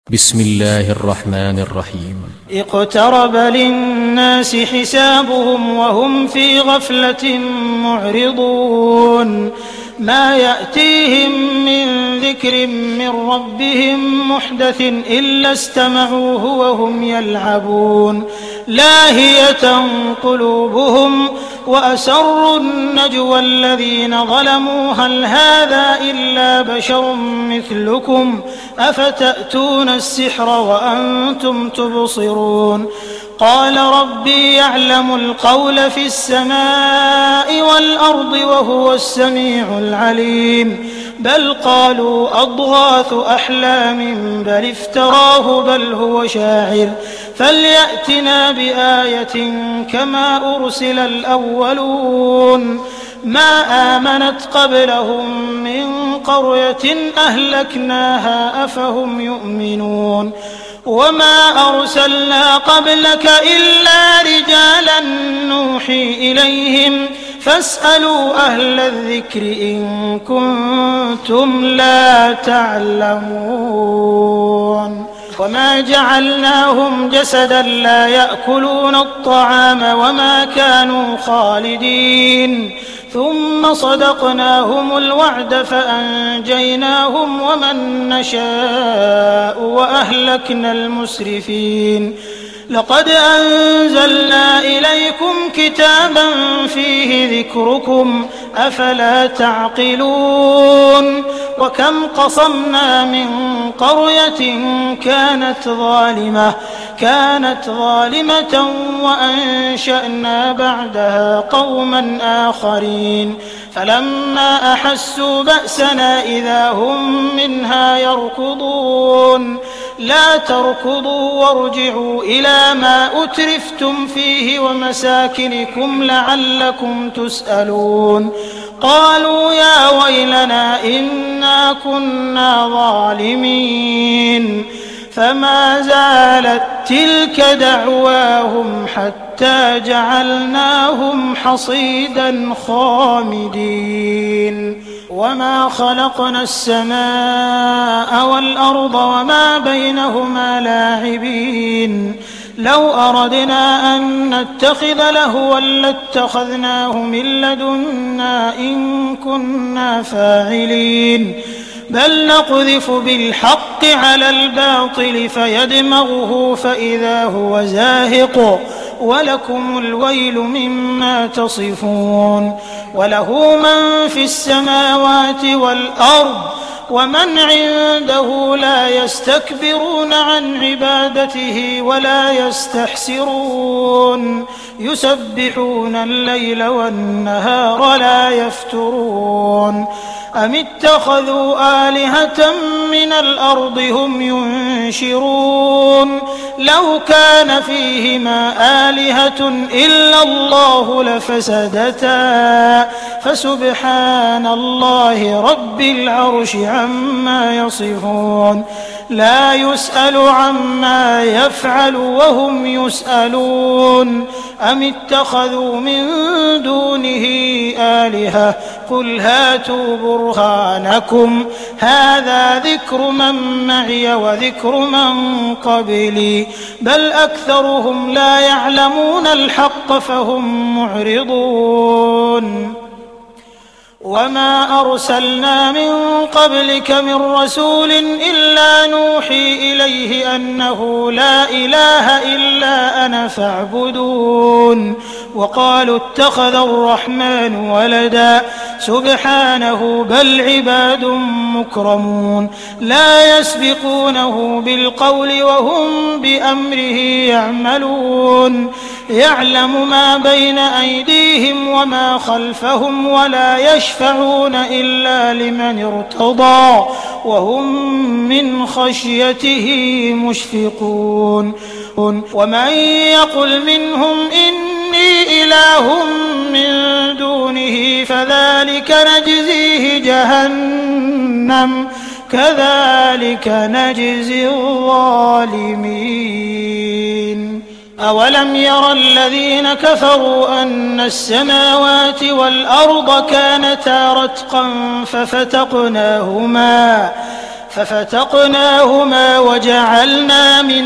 بسم الله الرحمن الرحيم. اقترب للناس حسابهم وهم في غفلة معرضون ما يأتيهم من ذكر من ربهم محدث إلا استمعوه وهم يلعبون لاهية قلوبهم وأسروا النجوى الذين ظلموا هل هذا إلا بشر مثلكم أفتأتون السحر وأنتم تبصرون قال ربي يعلم القول في السماء والأرض وهو السميع العليم بل قالوا أضغاث أحلام بل افتراه بل هو شاعر فليأتنا بآية كما أرسل الأولون ما آمنت قبلهم من قرية أهلكناها أفهم يؤمنون وما أرسلنا قبلك إلا رجالا نوحي إليهم فاسألوا أهل الذكر إن كنتم لا تعلمون وما جعلناهم جسدا لا يأكلون الطعام وما كانوا خالدين ثم صدقناهم الوعد فأنجيناهم ومن نشاء وأهلكنا المسرفين لقد أنزلنا إليكم كتابا فيه ذكركم أفلا تعقلون وكم قصمنا من قرية كانت ظالمة وأنشأنا بعدها قوما آخرين فلما أحسوا بأسنا إذا هم منها يركضون لا تركضوا وارجعوا إلى ما أترفتم فيه ومساكنكم لعلكم تسألون قالوا يا ويلنا إنا كنا ظالمين فما زالت تلك دعواهم حتى جعلناهم حصيدا خامدين وما خلقنا السماء والأرض وما بينهما لاعبين لو أردنا أن نتخذ لهوا لاتخذناه من لدنا إن كنا فاعلين بل نقذف بالحق على الباطل فيدمغه فإذا هو زاهق ولكم الويل مما تصفون وله من في السماوات والأرض ومن عنده لا يستكبرون عن عبادته ولا يستحسرون يسبحون الليل والنهار لا يفترون أم اتخذوا آلهة من الأرض هم ينشرون لو كان فيهما آلهة إلا الله لفسدتا فسبحان الله رب العرش عما يصفون لا يسأل عما يفعل وهم يسألون أم اتخذوا من دونه آلهة قل هاتوا برهانكم هذا ذكر من معي وذكر من قبلي بل أكثرهم لا يعلمون الحق فهم معرضون وما أرسلنا من قبلك من رسول إلا نوحي إليه أنه لا إله إلا أنا فاعبدون وقالوا اتخذ الرحمن ولدا سبحانه بل عباد مكرمون لا يسبقونه بالقول وهم بأمره يعملون يعلم ما بين أيديهم وما خلفهم ولا يشفعون إلا لمن ارتضى وهم من خشيته مشفقون ومن يقل منهم إني إله من دونه فذلك نجزيه جهنم كذلك نجزي الظالمين أولم ير الذين كفروا أن السماوات والأرض كانتا رتقا ففتقناهما وجعلنا من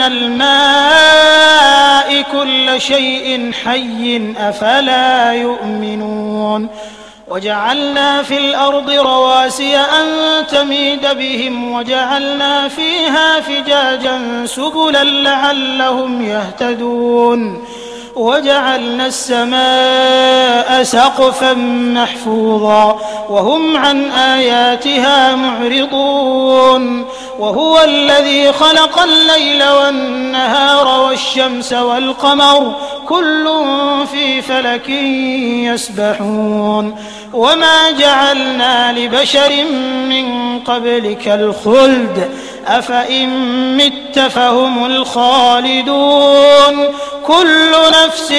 الماء كل شيء حي أفلا يؤمنون وجعلنا في الأرض رواسي أن تميد بهم وجعلنا فيها فجاجا سبلا لعلهم يهتدون وجعلنا السماء سقفا محفوظا وهم عن آياتها معرضون وهو الذي خلق الليل والنهار والشمس والقمر كل في فلك يسبحون وما جعلنا لبشر من قبلك الخلد أفإن مت فهم الخالدون كل نفس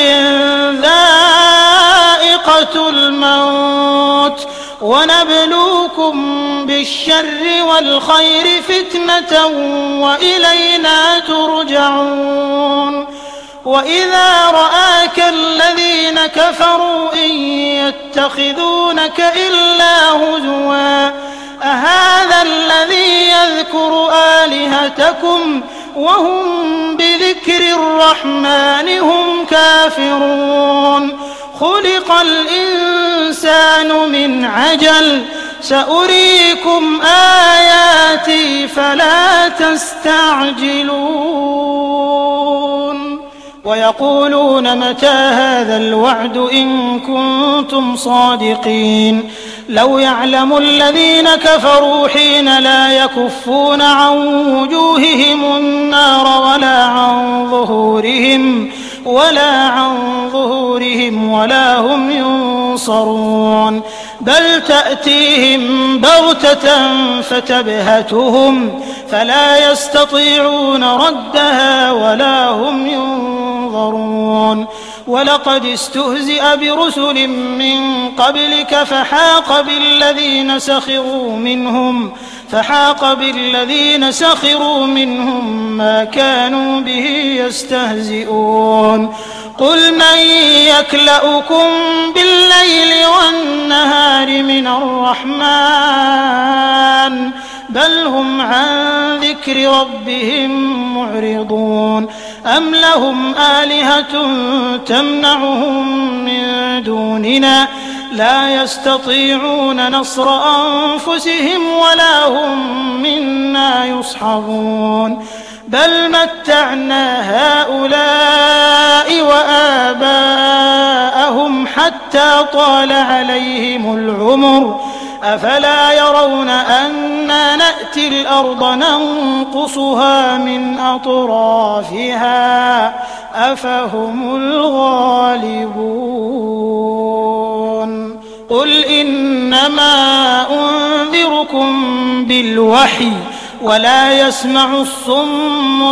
ذائقة الموت ونبلوكم بالشر والخير فتنة وإلينا ترجعون وإذا رآك الذين كفروا إن يتخذونك إلا هزوا أهذا الذي يذكر آلهتكم وهم بذكر الرحمن هم كافرون خلق الإنسان من عجل سأريكم آياتي فلا تستعجلون ويقولون متى هذا الوعد إن كنتم صادقين لو يعلم الذين كفروا حين لا يكفون عن وجوههم النار ولا عن ظهورهم ولا هم ينصرون بل تأتيهم بغتة فتبهتهم فلا يستطيعون ردها ولا هم ينظرون ولقد استهزئ برسل من قبلك فحاق بالذين سخروا منهم ما كانوا به يستهزئون قل من يكلؤكم بالليل والنهار من الرحمن بل هم عن ذكر ربهم معرضون أم لهم آلهة تمنعهم من دوننا لا يستطيعون نصر أنفسهم ولا هم منا يصحبون بل متعنا هؤلاء وآباءهم حتى طال عليهم العمر أفلا يرون أنا نأتي الأرض ننقصها من أطرافها أفهم الغالبون قل إنما أنذركم بالوحي ولا يسمع الصم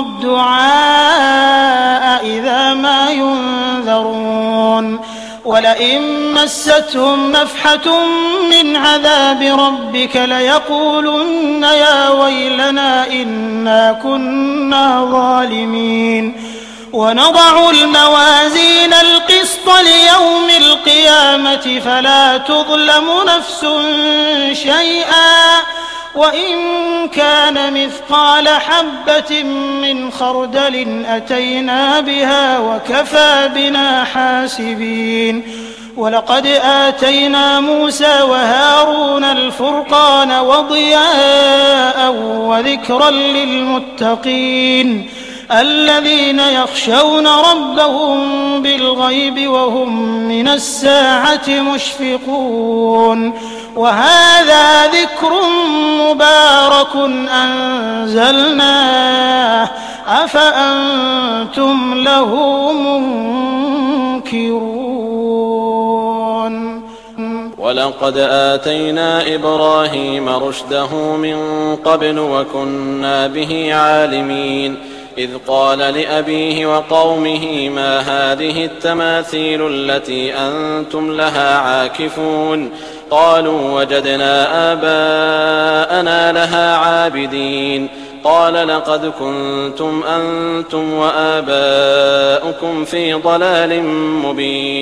الدعاء إذا ما ينذرون ولئن مستهم نفحة من عذاب ربك ليقولن يا ويلنا إنا كنا ظالمين ونضع الموازين القسط ليوم القيامة فلا تظلم نفس شيئا وإن كان مثقال حبة من خردل أتينا بها وكفى بنا حاسبين ولقد آتينا موسى وهارون الفرقان وضياء وذكرا للمتقين الذين يخشون ربهم بالغيب وهم من الساعة مشفقون وهذا ذكر مبارك أنزلناه أفأنتم له منكرون ولقد آتينا إبراهيم رشده من قبل وكنا به عالمين إذ قال لأبيه وقومه ما هذه التماثيل التي أنتم لها عاكفون قالوا وجدنا آباءنا لها عابدين قال لقد كنتم أنتم وآباؤكم في ضلال مبين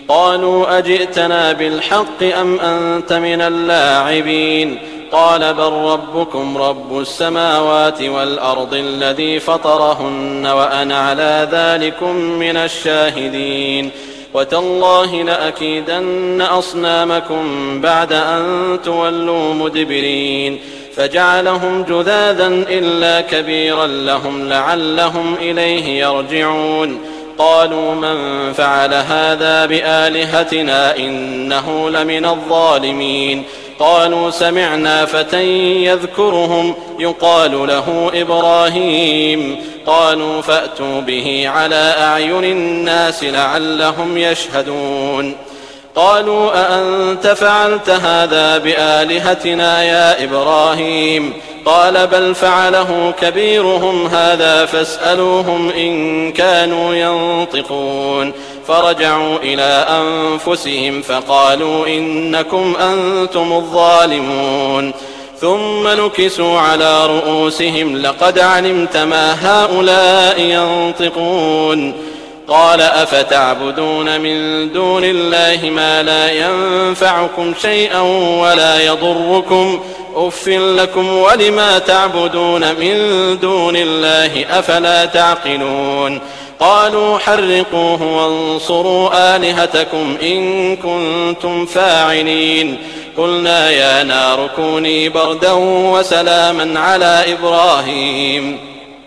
قالوا أجئتنا بالحق أم أنت من اللاعبين قال بل ربكم رب السماوات والأرض الذي فطرهن وأنا على ذلكم من الشاهدين وتالله لأكيدن أصنامكم بعد أن تولوا مدبرين فجعلهم جذاذا إلا كبيرا لهم لعلهم إليه يرجعون قالوا من فعل هذا بآلهتنا إنه لمن الظالمين قالوا سمعنا فتى يذكرهم يقال له إبراهيم قالوا فأتوا به على أعين الناس لعلهم يشهدون قالوا أأنت فعلت هذا بآلهتنا يا إبراهيم قال بل فعله كبيرهم هذا فاسألوهم إن كانوا ينطقون فرجعوا إلى أنفسهم فقالوا إنكم أنتم الظالمون ثم نكسوا على رؤوسهم لقد علمت ما هؤلاء ينطقون قال أفتعبدون من دون الله ما لا ينفعكم شيئا ولا يضركم أف لكم ولما تعبدون من دون الله أفلا تعقلون قالوا حرقوه وانصروا آلهتكم إن كنتم فاعلين قلنا يا نار كوني بردا وسلاما على إبراهيم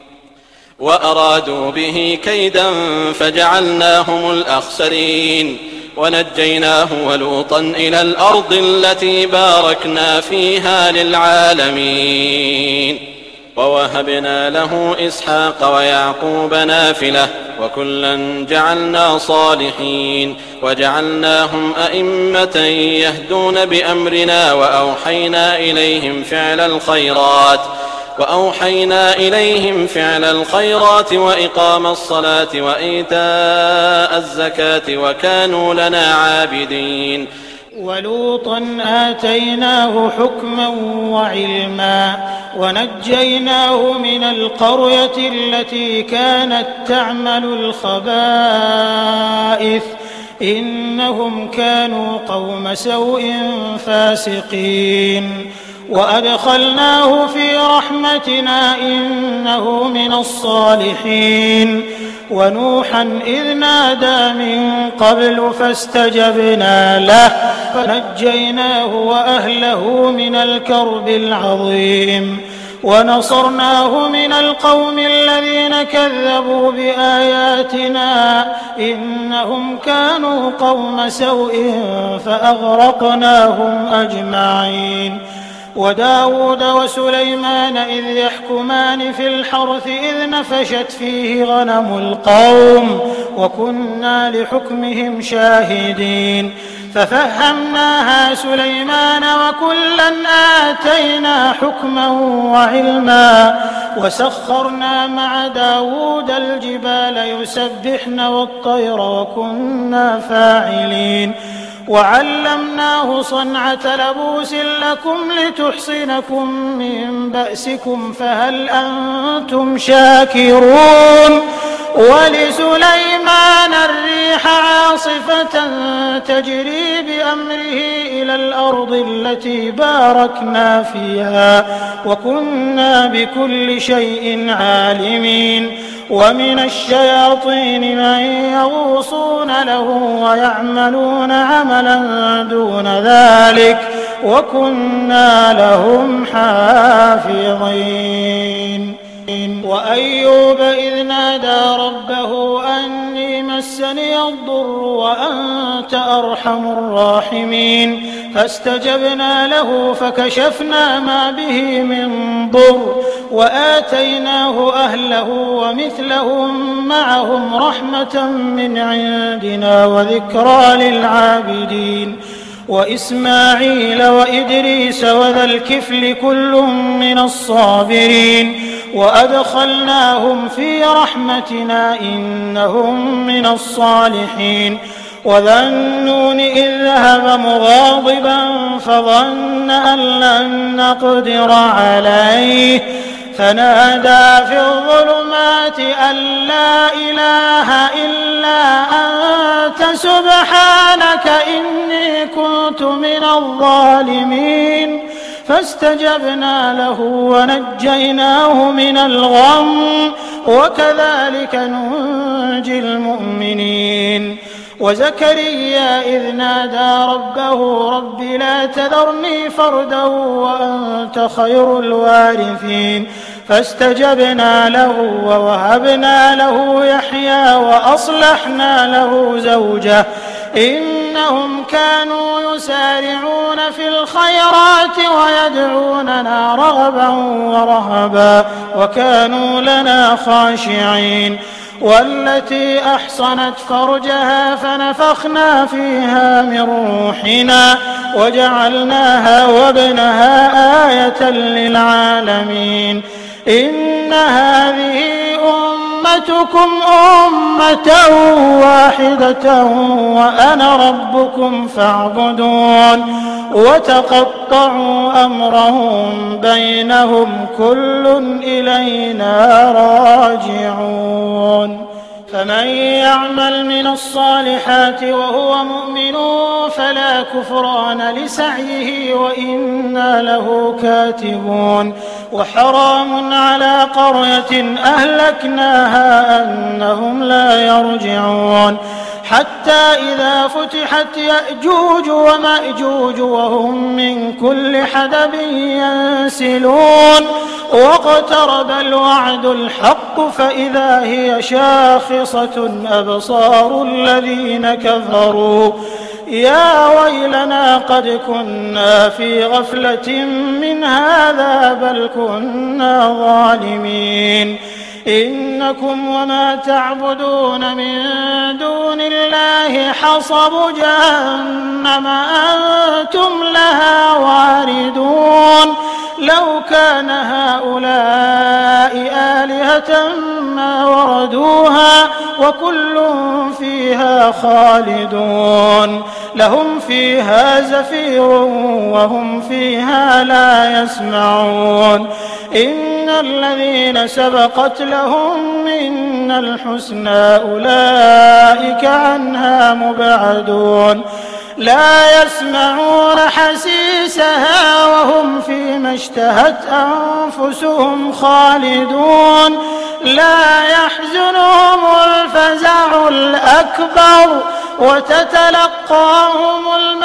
وأرادوا به كيدا فجعلناهم الأخسرين ونجيناه ولوطا إلى الأرض التي باركنا فيها للعالمين ووهبنا له إسحاق ويعقوب نافلة وكلا جعلنا صالحين وجعلناهم أئمة يهدون بأمرنا وأوحينا إليهم فعل الخيرات وإقام الصلاة وإيتاء الزكاة وكانوا لنا عابدين ولوطا آتيناه حكما وعلما ونجيناه من القرية التي كانت تعمل الخبائث إنهم كانوا قوم سوء فاسقين وأدخلناه في رحمتنا إنه من الصالحين ونوحا إذ نادى من قبل فاستجبنا له فنجيناه وأهله من الكرب العظيم ونصرناه من القوم الذين كذبوا بآياتنا إنهم كانوا قوم سوء فأغرقناهم أجمعين وداود وسليمان إذ يحكمان في الحرث إذ نفشت فيه غنم القوم وكنا لحكمهم شاهدين ففهمناها سليمان وكلا آتينا حكما وعلما وسخرنا مع داود الجبال يسبحن والطير وكنا فاعلين وعلمناه صنعة لبوس لكم لتحصنكم من بأسكم فهل أنتم شاكرون ولسليمان الريح عاصفة تجري بأمره إلى الأرض التي باركنا فيها وكنا بكل شيء عالمين ومن الشياطين من يغوصون له ويعملون عملا دون ذلك وكنا لهم حافظين وأيوب إذ نادى ربه أني مسني الضر وأنت أرحم الراحمين فاستجبنا له فكشفنا ما به من ضر وآتيناه أهله ومثلهم معهم رحمة من عندنا وذكرى للعابدين وإسماعيل وإدريس وذا الكفل كل من الصابرين وأدخلناهم في رحمتنا إنهم من الصالحين وذا النون إذ ذهب مغاضبا فظن أن لن نقدر عليه فنادى في الظلمات أن لا إله إلا أنت سبحانك إني كنت من الظالمين فاستجبنا له ونجيناه من الغم وكذلك ننجي المؤمنين وزكريا إذ نادى ربه رب لا تذرني فردا وأنت خير الوارثين فاستجبنا له ووهبنا له يحيى وأصلحنا له زوجه إنهم كانوا يسارعون في الخيرات ويدعوننا رغبا ورهبا وكانوا لنا خاشعين والتي أحصنت فرجها فنفخنا فيها من روحنا وجعلناها وابنها آية للعالمين إن هذه أمتكم أمة واحدة وأنا ربكم فاعبدون وتقطعوا أمرهم بينهم كل إلينا راجعون فمن يعمل من الصالحات وهو مؤمن فلا كفران لسعيه وإنا له كاتبون وحرام على قرية أهلكناها أنهم لا يرجعون حتى إذا فتحت يأجوج ومأجوج وهم من كل حدب ينسلون واقترب الوعد الحق فإذا هي شاخصة أبصار الذين كفروا يا ويلنا قد كنا في غفلة من هذا بل كنا ظالمين إنكم وما تعبدون من دون الله حصب جهنم أنتم لها واردون لو كان هؤلاء آلهة ما وردوها وكل فيها خالدون لهم فيها زفير وهم فيها لا يسمعون إن الذين سبقت لهم منا الحسنى أولئك عنها مبعدون لا يسمعون حسيسها وهم فيما اشتهت أنفسهم خالدون لا يحزنهم الفزع الأكبر وتتلقاهم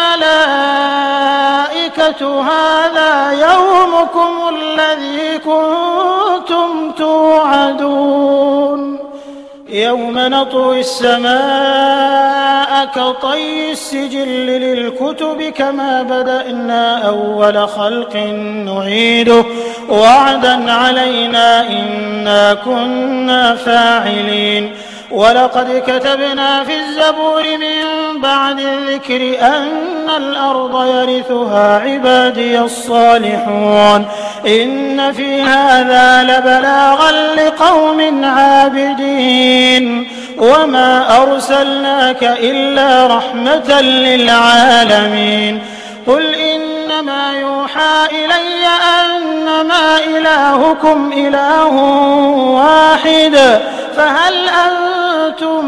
الملائكة هذا يومكم الذي كنتم توعدون يوم نطوي السماء كطي السجل للكتب كما بدأنا أول خلق نعيده وعدا علينا إنا كنا فاعلين ولقد كتبنا في الزبور من بعد الذكر أن الأرض يرثها عبادي الصالحون إن في هذا لبلاغا لقوم عابدين وما أرسلناك إلا رحمة للعالمين قل إنما يوحى إلي أنما إلهكم إله واحد فهل أنتم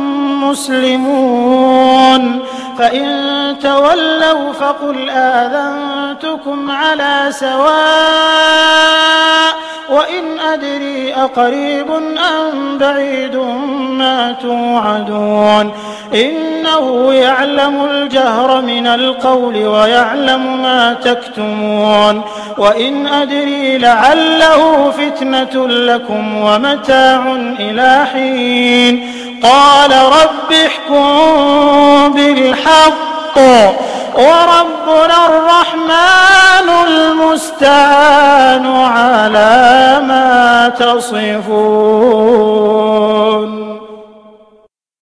مسلمون فإن تولوا فقل آذنتكم على سواء وإن أدري أقريب أم بعيد ما توعدون إنه يعلم الجهر من القول ويعلم ما تكتمون وإن أدري لعله فتنة لكم ومتاع إلى حين قال رب احكم بالحق وربنا الرحمن المستعان على ما تصفون